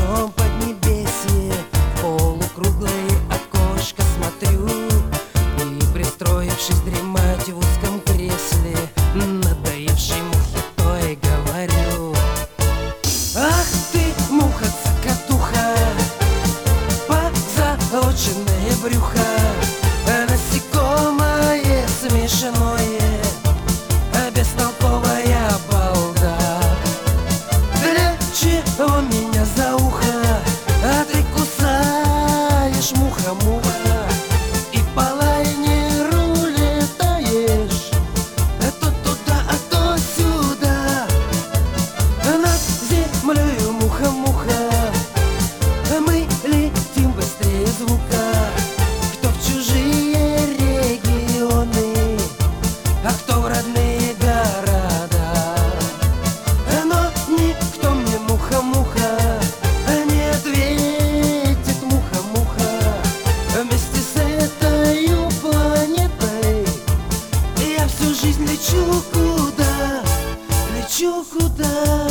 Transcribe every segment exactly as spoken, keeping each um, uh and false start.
ночном поднебесье в полукруглое окошко смотрю и, пристроившись дремать в узком кресле, надоевшей мухе той говорю: ах ты, муха-цокотуха, позолоченное брюхо, насекомое смешное, бестолковая балда. Для чего меня за ухо а ты кусаешь, муха-муха, и по лайнеру летаешь, то туда, а то сюда, над землею, муха-муха, мы летим быстрее звука. Кто в чужие регионы, а кто в родные города, но никто мне, муха-муха, не ответит, муха-муха. Вместе с этой планетой я всю жизнь лечу куда, лечу куда.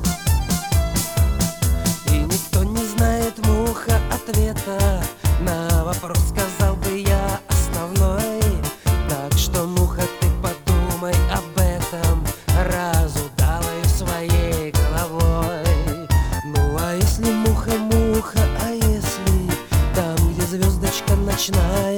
И никто не знает, муха, ответа на вопрос, сказал бы я, основной. Так что, муха, ты подумай об этом разудалой своей головой. Ну а если, муха-муха, а если там, где звездочка ночная